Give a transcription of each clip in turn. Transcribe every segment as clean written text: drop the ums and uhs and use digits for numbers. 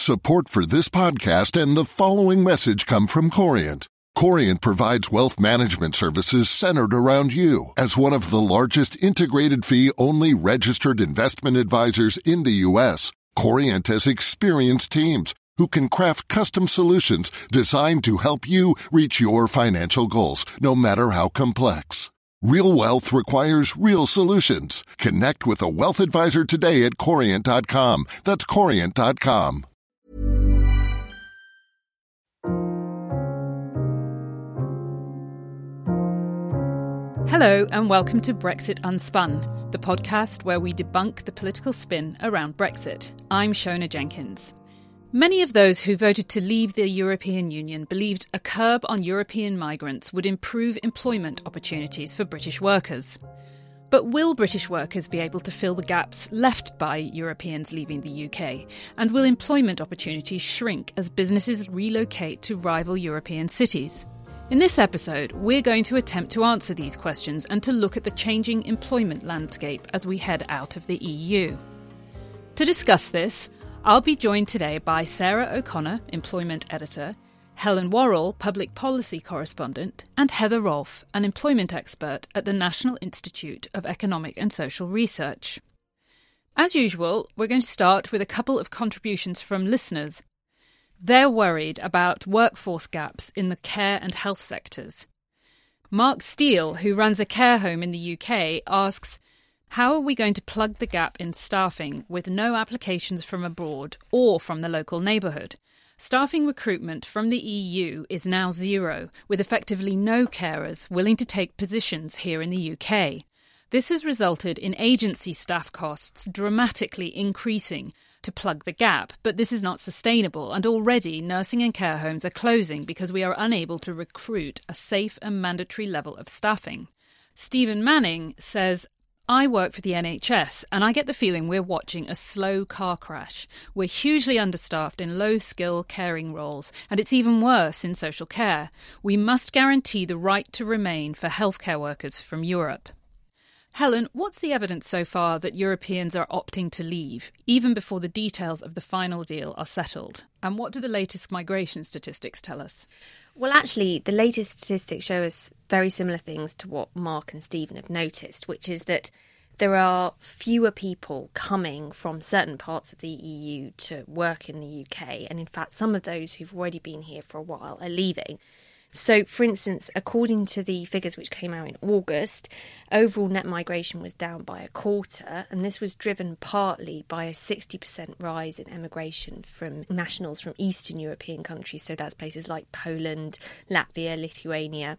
Support for this podcast and the following message come from Corient. Corient provides wealth management services centered around you. As one of the largest integrated fee-only registered investment advisors in the U.S., Corient has experienced teams who can craft custom solutions designed to help you reach your financial goals, no matter how complex. Real wealth requires real solutions. Connect with a wealth advisor today at Corient.com. That's Corient.com. Hello and welcome to Brexit Unspun, the podcast where we debunk the political spin around Brexit. I'm Shona Jenkins. Many of those who voted to leave the European Union believed a curb on European migrants would improve employment opportunities for British workers. But will British workers be able to fill the gaps left by Europeans leaving the UK? And will employment opportunities shrink as businesses relocate to rival European cities? In this episode, we're going to attempt to answer these questions and to look at the changing employment landscape as we head out of the EU. To discuss this, I'll be joined today by Sarah O'Connor, Employment Editor, Helen Worrell, Public Policy Correspondent, and Heather Rolfe, an employment expert at the National Institute of Economic and Social Research. As usual, we're going to start with a couple of contributions from listeners. They're worried about workforce gaps in the care and health sectors. Mark Steele, who runs a care home in the UK, asks, how are we going to plug the gap in staffing with no applications from abroad or from the local neighbourhood? Staffing recruitment from the EU is now zero, with effectively no carers willing to take positions here in the UK. This has resulted in agency staff costs dramatically increasing to plug the gap, but this is not sustainable, and already nursing and care homes are closing because we are unable to recruit a safe and mandatory level of staffing. Stephen Manning says, I work for the NHS and I get the feeling we're watching a slow car crash. We're hugely understaffed in low-skill caring roles, and it's even worse in social care. We must guarantee the right to remain for healthcare workers from Europe. Helen, what's the evidence so far that Europeans are opting to leave, even before the details of the final deal are settled? And what do the latest migration statistics tell us? Well, actually, the latest statistics show us very similar things to what Mark and Stephen have noticed, which is that there are fewer people coming from certain parts of the EU to work in the UK. And in fact, some of those who've already been here for a while are leaving. So, for instance, according to the figures which came out in August, overall net migration was down by a quarter, and this was driven partly by a 60% rise in emigration from nationals from Eastern European countries, so that's places like Poland, Latvia, Lithuania.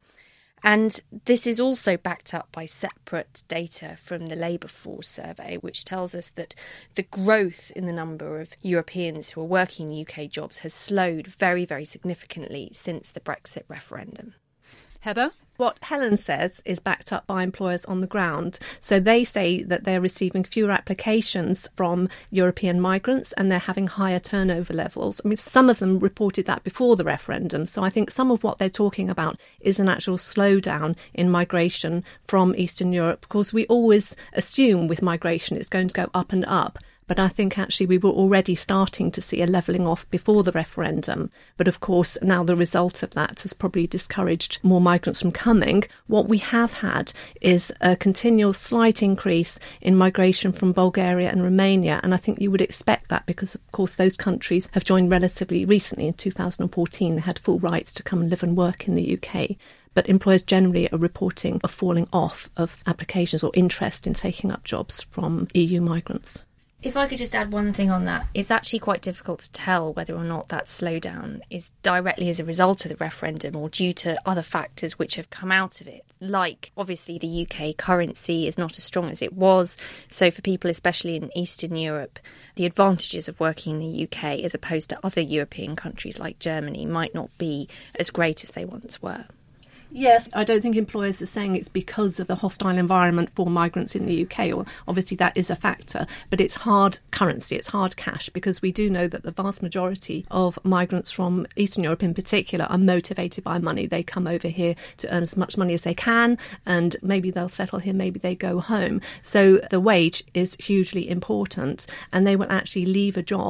And this is also backed up by separate data from the Labour Force survey, which tells us that the growth in the number of Europeans who are working in UK jobs has slowed very, very significantly since the Brexit referendum. Heather? What Helen says is backed up by employers on the ground. So they say that they're receiving fewer applications from European migrants and they're having higher turnover levels. I mean, some of them reported that before the referendum. So I think some of what they're talking about is an actual slowdown in migration from Eastern Europe. Of course, we always assume with migration it's going to go up and up. But I think actually we were already starting to see a levelling off before the referendum. But of course, now the result of that has probably discouraged more migrants from coming. What we have had is a continual slight increase in migration from Bulgaria and Romania. And I think you would expect that because, of course, those countries have joined relatively recently. In 2014, they had full rights to come and live and work in the UK. But employers generally are reporting a falling off of applications or interest in taking up jobs from EU migrants. If I could just add one thing on that, it's actually quite difficult to tell whether or not that slowdown is directly as a result of the referendum or due to other factors which have come out of it. Like, obviously, the UK currency is not as strong as it was. So for people, especially in Eastern Europe, the advantages of working in the UK as opposed to other European countries like Germany might not be as great as they once were. Yes, I don't think employers are saying it's because of the hostile environment for migrants in the UK. Or obviously that is a factor, but it's hard currency, it's hard cash, because we do know that the vast majority of migrants from Eastern Europe in particular are motivated by money. They come over here to earn as much money as they can, and maybe they'll settle here, maybe they go home. So the wage is hugely important, and they will actually leave a job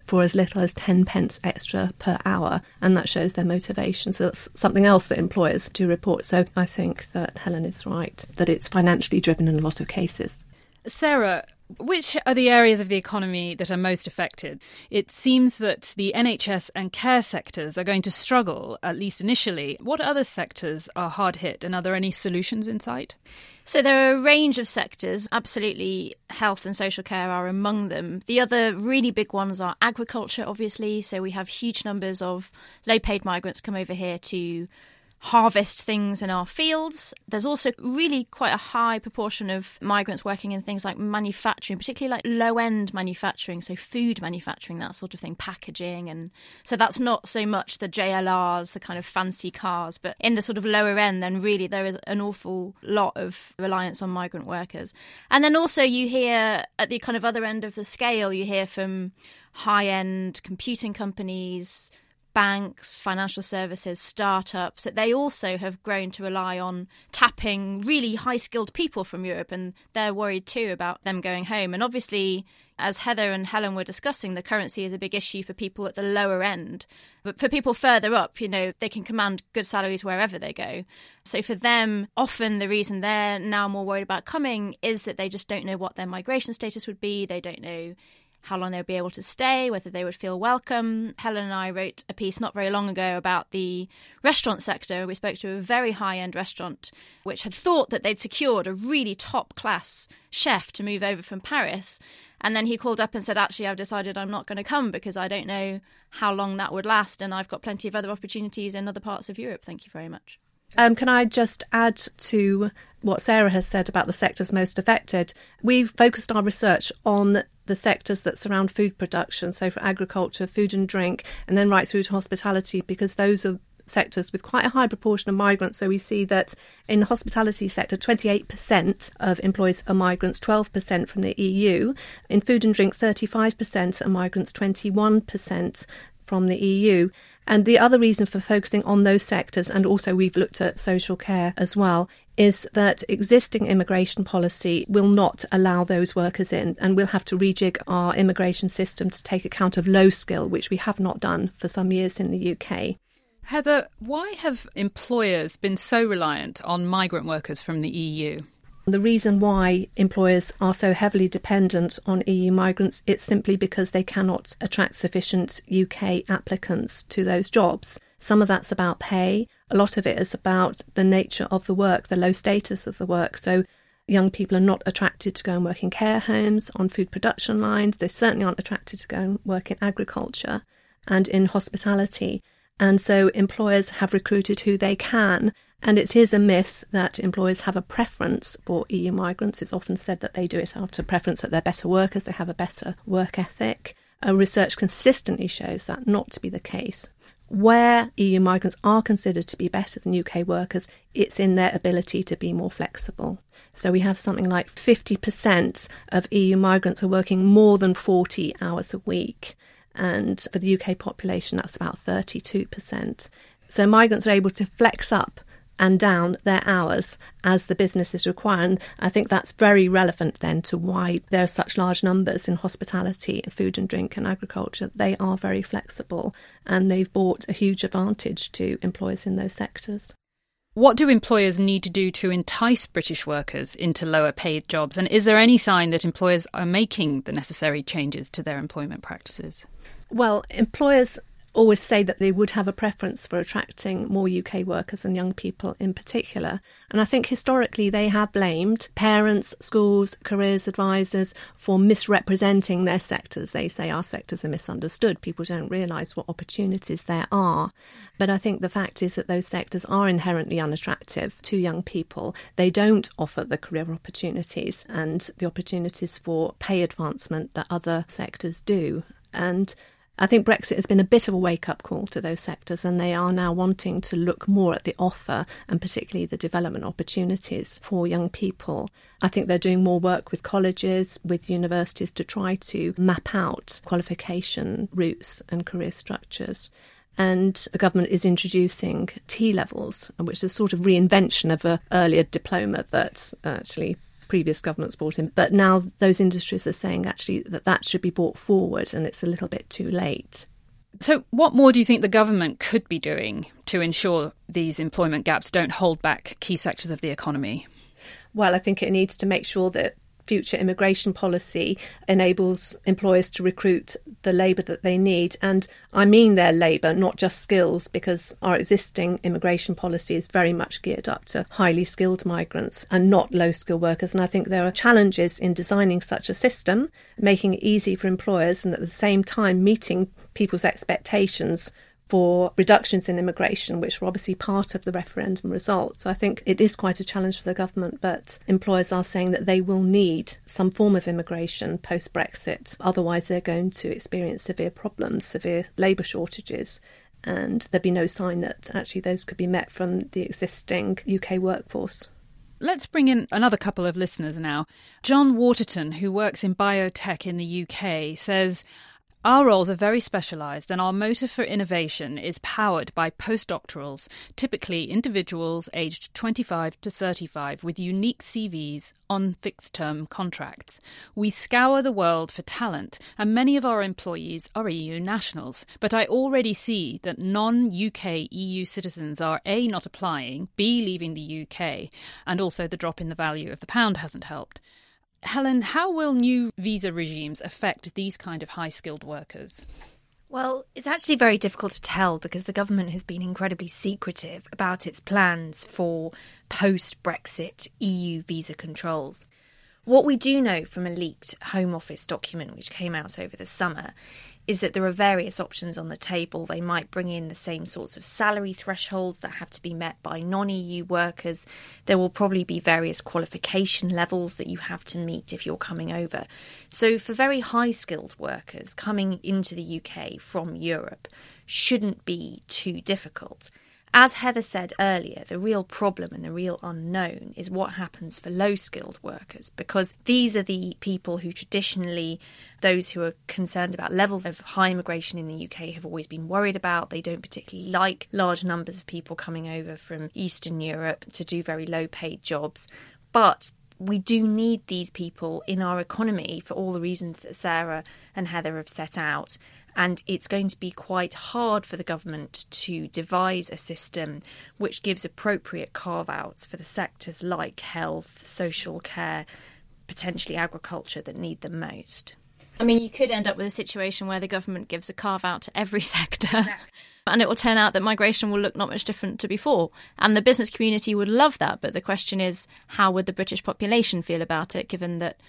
for as little as 10 pence extra per hour, and that shows their motivation. So that's something else that employers do report. So I think that Helen is right, that it's financially driven in a lot of cases. Sarah, which are the areas of the economy that are most affected? It seems that the NHS and care sectors are going to struggle, at least initially. What other sectors are hard hit, and are there any solutions in sight? So there are a range of sectors. Absolutely, health and social care are among them. The other really big ones are agriculture, obviously. So we have huge numbers of low-paid migrants come over here to harvest things in our fields. There's also really quite a high proportion of migrants working in things like manufacturing, particularly like low-end manufacturing, so food manufacturing, that sort of thing, packaging. And so that's not so much the JLRs, the kind of fancy cars, but in the sort of lower end, then really there is an awful lot of reliance on migrant workers. And then also you hear at the kind of other end of the scale, you hear from high-end computing companies, banks, financial services, startups, that they also have grown to rely on tapping really high-skilled people from Europe, and they're worried too about them going home. And obviously, as Heather and Helen were discussing, the currency is a big issue for people at the lower end. But for people further up, you know, they can command good salaries wherever they go. So for them, often the reason they're now more worried about coming is that they just don't know what their migration status would be. They don't know how long they would be able to stay, whether they would feel welcome. Helen and I wrote a piece not very long ago about the restaurant sector. We spoke to a very high-end restaurant which had thought that they'd secured a really top-class chef to move over from Paris. And then he called up and said, actually, I've decided I'm not going to come because I don't know how long that would last, and I've got plenty of other opportunities in other parts of Europe. Thank you very much. Can I just add to what Sarah has said about the sectors most affected? We've focused our research on the sectors that surround food production, so for agriculture, food and drink, and then right through to hospitality, because those are sectors with quite a high proportion of migrants. So we see that in the hospitality sector, 28% of employees are migrants, 12% from the EU. In food and drink, 35% are migrants, 21% from the EU. And the other reason for focusing on those sectors, and also we've looked at social care as well, is that existing immigration policy will not allow those workers in, and we'll have to rejig our immigration system to take account of low skill, which we have not done for some years in the UK. Heather, why have employers been so reliant on migrant workers from the EU? The reason why employers are so heavily dependent on EU migrants, it's simply because they cannot attract sufficient UK applicants to those jobs. Some of that's about pay. A lot of it is about the nature of the work, the low status of the work. So young people are not attracted to go and work in care homes, on food production lines. They certainly aren't attracted to go and work in agriculture and in hospitality. And so employers have recruited who they can. And it is a myth that employers have a preference for EU migrants. It's often said that they do it out of preference, that they're better workers, they have a better work ethic. Research consistently shows that not to be the case. Where EU migrants are considered to be better than UK workers, it's in their ability to be more flexible. So we have something like 50% of EU migrants are working more than 40 hours a week. And for the UK population, that's about 32%. So migrants are able to flex up and down their hours as the businesses require. And I think that's very relevant then to why there are such large numbers in hospitality, food and drink and agriculture. They are very flexible and they've brought a huge advantage to employers in those sectors. What do employers need to do to entice British workers into lower paid jobs? And is there any sign that employers are making the necessary changes to their employment practices? Well, employers always say that they would have a preference for attracting more UK workers and young people in particular. And I think historically they have blamed parents, schools, careers advisors for misrepresenting their sectors. They say our sectors are misunderstood. People don't realise what opportunities there are. But I think the fact is that those sectors are inherently unattractive to young people. They don't offer the career opportunities and the opportunities for pay advancement that other sectors do. And I think Brexit has been a bit of a wake-up call to those sectors, and they are now wanting to look more at the offer and particularly the development opportunities for young people. I think they're doing more work with colleges, with universities to try to map out qualification routes and career structures. And the government is introducing T-levels, which is a sort of reinvention of an earlier diploma that actually previous governments brought in. But now those industries are saying actually that should be brought forward, and it's a little bit too late. So what more do you think the government could be doing to ensure these employment gaps don't hold back key sectors of the economy? Well, I think it needs to make sure that future immigration policy enables employers to recruit the labour that they need. And I mean their labour, not just skills, because our existing immigration policy is very much geared up to highly skilled migrants and not low-skilled workers. And I think there are challenges in designing such a system, making it easy for employers and at the same time meeting people's expectations for reductions in immigration, which were obviously part of the referendum result. So I think it is quite a challenge for the government, but employers are saying that they will need some form of immigration post-Brexit. Otherwise, they're going to experience severe problems, severe labour shortages, and there'd be no sign that actually those could be met from the existing UK workforce. Let's bring in another couple of listeners now. John Waterton, who works in biotech in the UK, says, "Our roles are very specialised and our motive for innovation is powered by postdoctorals, typically individuals aged 25 to 35 with unique CVs on fixed-term contracts. We scour the world for talent and many of our employees are EU nationals. But I already see that non-UK EU citizens are A, not applying, B, leaving the UK, and also the drop in the value of the pound hasn't helped. Helen, how will new visa regimes affect these kind of high-skilled workers?" Well, it's actually very difficult to tell because the government has been incredibly secretive about its plans for post-Brexit EU visa controls. What we do know from a leaked Home Office document which came out over the summer is that there are various options on the table. They might bring in the same sorts of salary thresholds that have to be met by non-EU workers. There will probably be various qualification levels that you have to meet if you're coming over. So for very high-skilled workers, coming into the UK from Europe shouldn't be too difficult. As Heather said earlier, the real problem and the real unknown is what happens for low-skilled workers, because these are the people who traditionally, those who are concerned about levels of high immigration in the UK have always been worried about. They don't particularly like large numbers of people coming over from Eastern Europe to do very low-paid jobs. But we do need these people in our economy for all the reasons that Sarah and Heather have set out. And it's going to be quite hard for the government to devise a system which gives appropriate carve-outs for the sectors like health, social care, potentially agriculture that need them most. I mean, you could end up with a situation where the government gives a carve-out to every sector. And it will turn out that migration will look not much different to before. And the business community would love that. But the question is, how would the British population feel about it, given that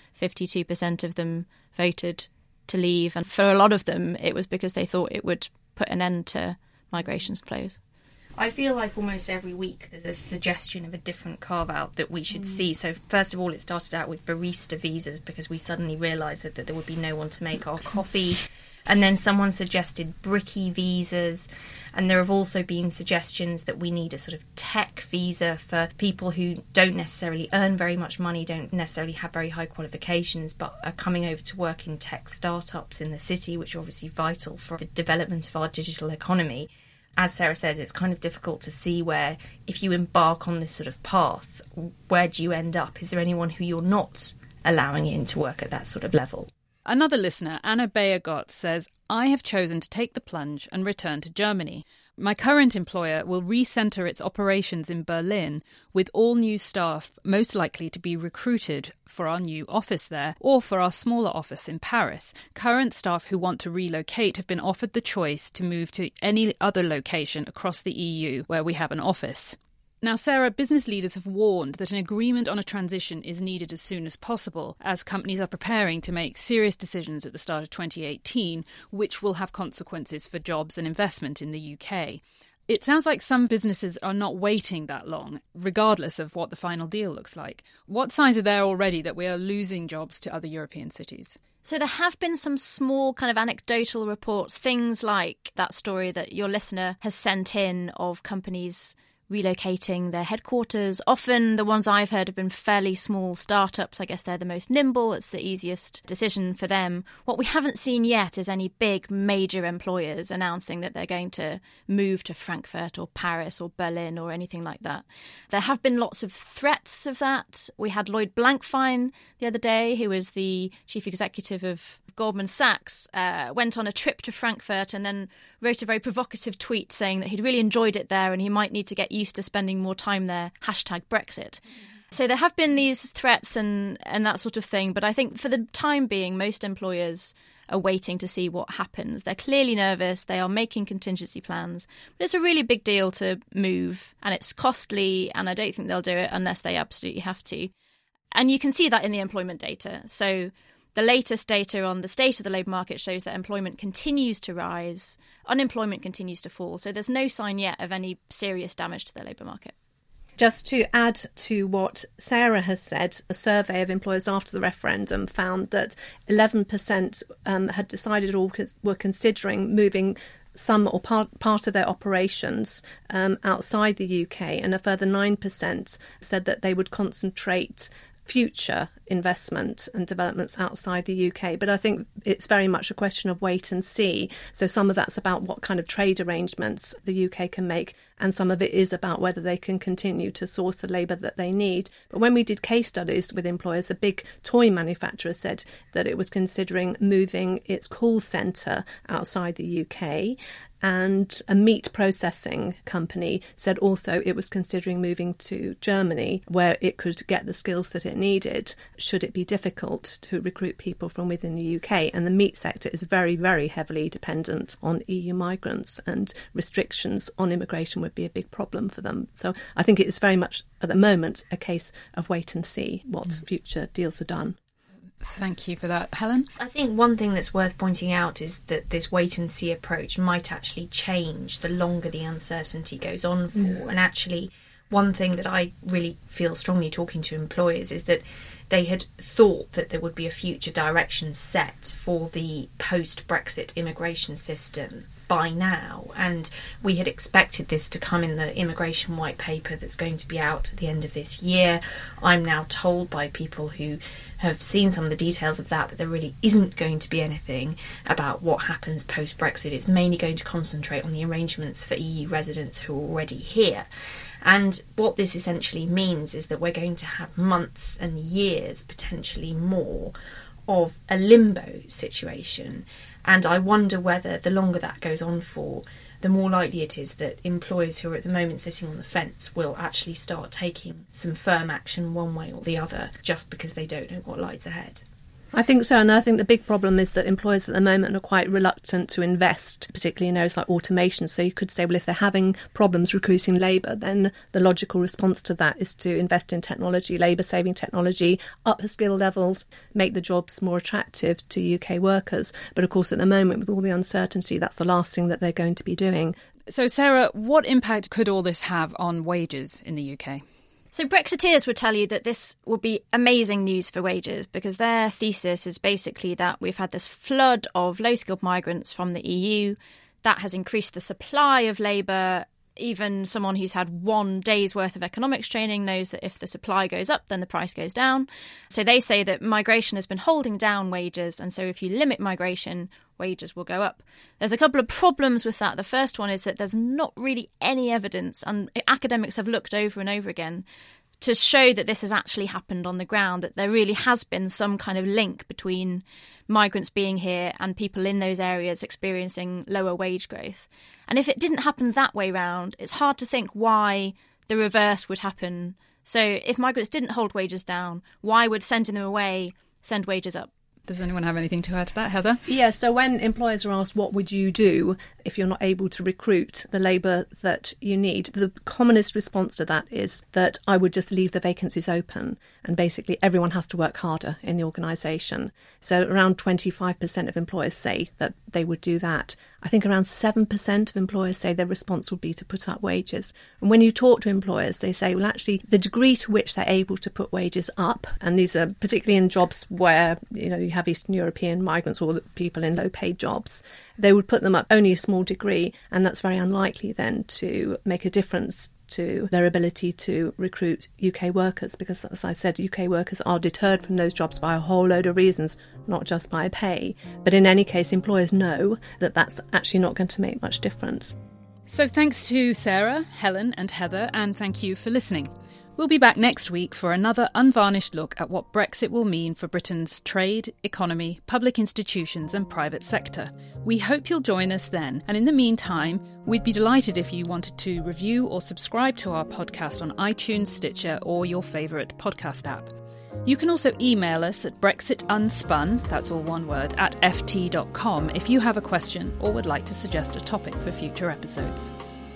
52% of them voted to leave, and for a lot of them it was because they thought it would put an end to migration flows. I feel like almost every week there's a suggestion of a different carve-out that we should see. So first of all, it started out with barista visas because we suddenly realised that there would be no one to make our coffee. And then someone suggested bricky visas. And there have also been suggestions that we need a sort of tech visa for people who don't necessarily earn very much money, don't necessarily have very high qualifications, but are coming over to work in tech startups in the city, which are obviously vital for the development of our digital economy. As Sarah says, it's kind of difficult to see where, if you embark on this sort of path, where do you end up? Is there anyone who you're not allowing in to work at that sort of level? Another listener, Anna Bayer-Gott, says, "I have chosen to take the plunge and return to Germany. My current employer will recenter its operations in Berlin, with all new staff most likely to be recruited for our new office there or for our smaller office in Paris. Current staff who want to relocate have been offered the choice to move to any other location across the EU where we have an office." Now, Sarah, business leaders have warned that an agreement on a transition is needed as soon as possible, as companies are preparing to make serious decisions at the start of 2018, which will have consequences for jobs and investment in the UK. It sounds like some businesses are not waiting that long, regardless of what the final deal looks like. What signs are there already that we are losing jobs to other European cities? So there have been some small kind of anecdotal reports, things like that story that your listener has sent in of companies relocating their headquarters. Often the ones I've heard have been fairly small startups. I guess they're the most nimble. It's the easiest decision for them. What we haven't seen yet is any big major employers announcing that they're going to move to Frankfurt or Paris or Berlin or anything like that. There have been lots of threats of that. We had Lloyd Blankfein the other day, who was the chief executive of Goldman Sachs, went on a trip to Frankfurt and then wrote a very provocative tweet saying that he'd really enjoyed it there and he might need to get used to spending more time there, #Brexit. So there have been these threats and that sort of thing. But I think for the time being, most employers are waiting to see what happens. They're clearly nervous. They are making contingency plans. But it's a really big deal to move and it's costly. And I don't think they'll do it unless they absolutely have to. And you can see that in the employment data. So the latest data on the state of the labour market shows that employment continues to rise, unemployment continues to fall. So there's no sign yet of any serious damage to the labour market. Just to add to what Sarah has said, a survey of employers after the referendum found that 11% had decided or were considering moving some or part of their operations outside the UK, and a further 9% said that they would concentrate future investment and developments outside the UK. But I think it's very much a question of wait and see. So some of that's about what kind of trade arrangements the UK can make, and some of it is about whether they can continue to source the labour that they need. But when we did case studies with employers, a big toy manufacturer said that it was considering moving its call centre outside the UK. And a meat processing company said also it was considering moving to Germany, where it could get the skills that it needed should it be difficult to recruit people from within the UK. And the meat sector is very, very heavily dependent on EU migrants, and restrictions on immigration would be a big problem for them. So I think it is very much, at the moment, a case of wait and see what future deals are done. Thank you for that. Helen? I think one thing that's worth pointing out is that this wait-and-see approach might actually change the longer the uncertainty goes on for. And actually, one thing that I really feel strongly talking to employers is that they had thought that there would be a future direction set for the post-Brexit immigration system by now, and we had expected this to come in the immigration white paper that's going to be out at the end of this year. I'm now told by people who have seen some of the details of that there really isn't going to be anything about what happens post-Brexit. It's mainly going to concentrate on the arrangements for EU residents who are already here. And what this essentially means is that we're going to have months and years, potentially more, of a limbo situation. And I wonder whether the longer that goes on for, the more likely it is that employers who are at the moment sitting on the fence will actually start taking some firm action one way or the other, just because they don't know what lies ahead. I think so, and I think the big problem is that employers at the moment are quite reluctant to invest, particularly in areas like automation. So you could say, well, if they're having problems recruiting labour, then the logical response to that is to invest in technology, labour-saving technology, up the skill levels, make the jobs more attractive to UK workers. But of course, at the moment, with all the uncertainty, that's the last thing that they're going to be doing. So, Sarah, what impact could all this have on wages in the UK? So Brexiteers would tell you that this will be amazing news for wages, because their thesis is basically that we've had this flood of low-skilled migrants from the EU that has increased the supply of labour. Even someone who's had 1 day's worth of economics training knows that if the supply goes up, then the price goes down. So they say that migration has been holding down wages, and so if you limit migration, wages will go up. There's a couple of problems with that. The first one is that there's not really any evidence, and academics have looked over and over again to show that this has actually happened on the ground, that there really has been some kind of link between migrants being here and people in those areas experiencing lower wage growth. And if it didn't happen that way round, it's hard to think why the reverse would happen. So if migrants didn't hold wages down, why would sending them away send wages up? Does anyone have anything to add to that, Heather? Yeah, so when employers are asked what would you do if you're not able to recruit the labour that you need, the commonest response to that is that I would just leave the vacancies open, and basically everyone has to work harder in the organisation. So around 25% of employers say that they would do that. I think around 7% of employers say their response would be to put up wages. And when you talk to employers, they say, well, actually, the degree to which they're able to put wages up, and these are particularly in jobs where, you know, you have Eastern European migrants or people in low-paid jobs, they would put them up only a small degree, and that's very unlikely then to make a difference to their ability to recruit UK workers, because, as I said, UK workers are deterred from those jobs by a whole load of reasons, not just by pay. But in any case, employers know that that's actually not going to make much difference. So thanks to Sarah, Helen and Heather, and thank you for listening. We'll be back next week for another unvarnished look at what Brexit will mean for Britain's trade, economy, public institutions and private sector. We hope you'll join us then, and in the meantime, we'd be delighted if you wanted to review or subscribe to our podcast on iTunes, Stitcher or your favourite podcast app. You can also email us at brexitunspun, that's all one word, at ft.com if you have a question or would like to suggest a topic for future episodes.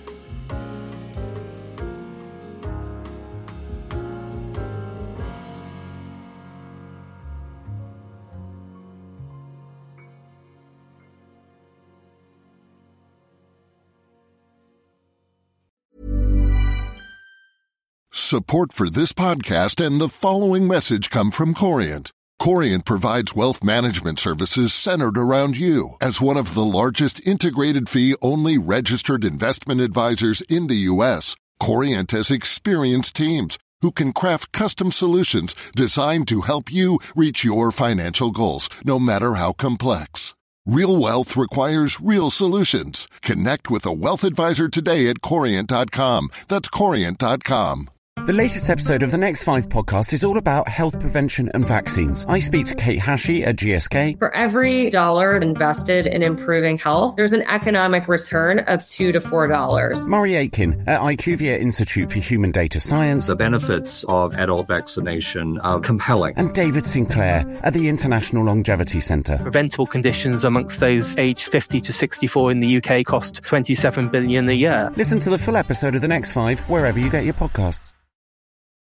Support for this podcast and the following message come from Corient. Corient provides wealth management services centered around you. As one of the largest integrated fee-only registered investment advisors in the U.S., Corient has experienced teams who can craft custom solutions designed to help you reach your financial goals, no matter how complex. Real wealth requires real solutions. Connect with a wealth advisor today at Corient.com. That's Corient.com. The latest episode of the Next 5 podcast is all about health prevention and vaccines. I speak to Kate Hashey at GSK. For every dollar invested in improving health, there's an economic return of $2 to $4. Murray Aitken at IQVIA Institute for Human Data Science. The benefits of adult vaccination are compelling. And David Sinclair at the International Longevity Centre. Preventable conditions amongst those aged 50 to 64 in the UK cost $27 billion a year. Listen to the full episode of the Next 5 wherever you get your podcasts.